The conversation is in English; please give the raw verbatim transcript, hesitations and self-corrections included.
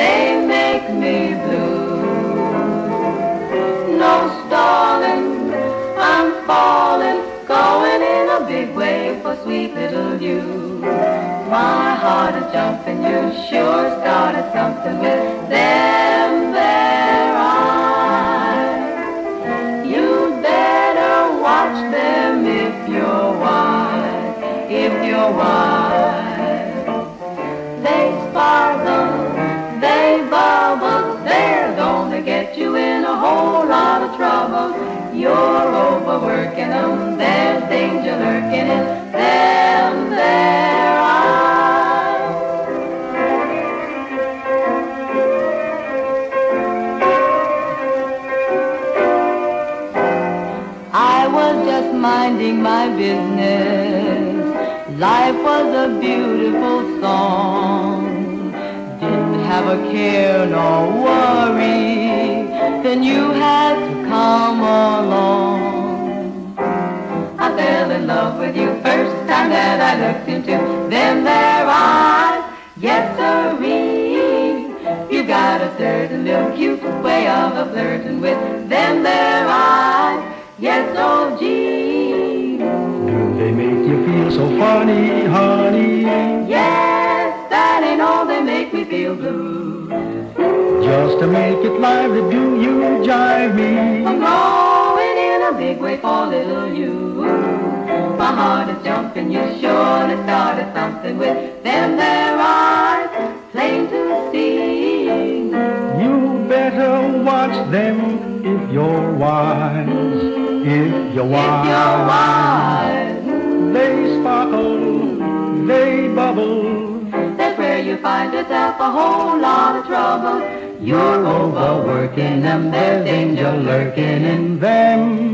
they make me blue. No stalling, I'm falling, going in a big way for sweet little you. My heart is jumping, you sure started something with them there eyes. You better watch them if you're wise, if you're wise. They sparkle, they bubble, they're gonna get you in a whole lot of trouble. You're overworking them, there's danger lurking in them there eyes. I was just minding my business. Life was a beautiful song. Didn't have a care nor worry. Then you had to come along. I fell in love with you first time that I looked into them there eyes. Yes, sirree. You got a certain little cute way of a flirting with them there eyes. Yes, oh gee. Do they make you feel so funny, honey? Yes, that ain't all, they make me feel blue. Just to make it lively, do you jive me? I'm growing in a big way for little you. My heart is jumping, you surely started something with them there eyes, plain to see. You better watch them if you're wise, if you're wise. If you're wise. They sparkle, they bubble. That's where you find yourself a whole lot of trouble. You're overworking them, there's danger lurking in them.